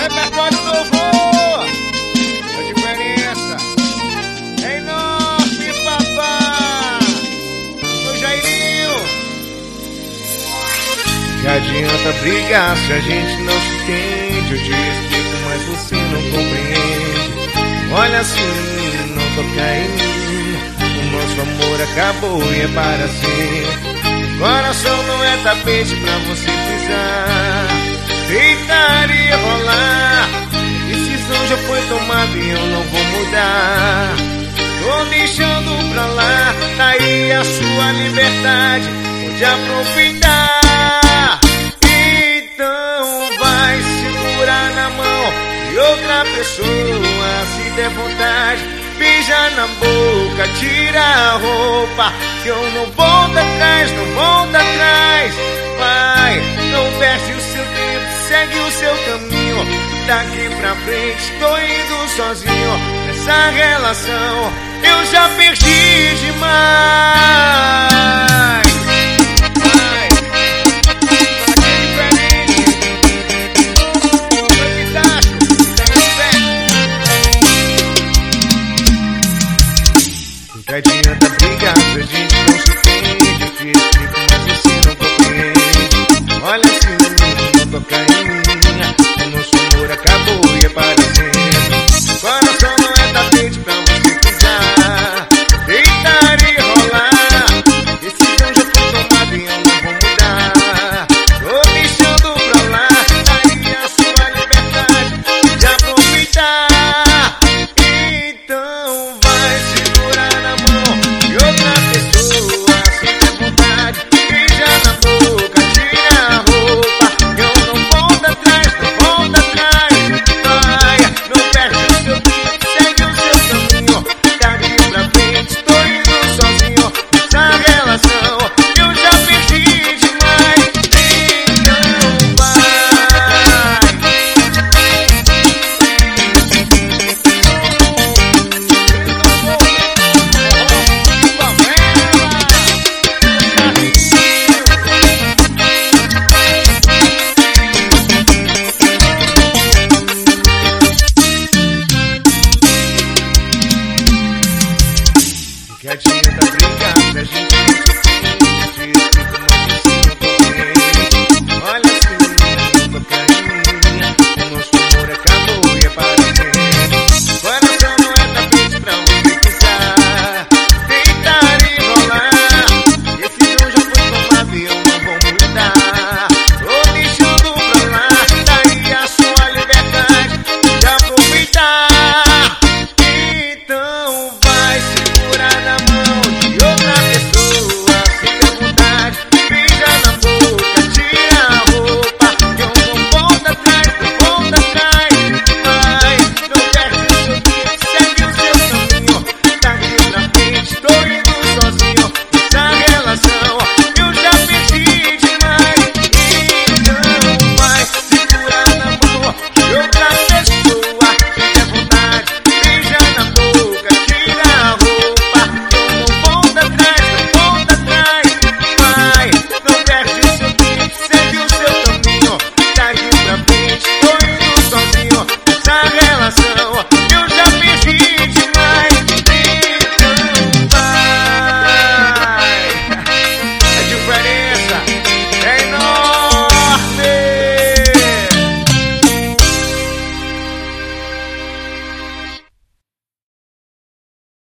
Repertório novo, a diferença é enorme, papá. O Jairinho. Que adianta brigar se a gente não se entende? Eu te explico, mas você não compreende. Olha assim, não toca em mim. O nosso amor acabou e é para sempre. Coração não é tapete pra você pisar, deitar e rolar. Decisão já foi tomada e eu não vou mudar. Tô deixando pra lá, tá aí a sua liberdade, pode aproveitar. Então vai segurar na mão de outra pessoa, se der vontade, beija na boca, tira a roupa, que eu não volto atrás, não volto atrás. Vai, não perde o seu tempo, segue o seu caminho. Daqui pra frente tô indo sozinho. Nessa relação eu já perdi demais.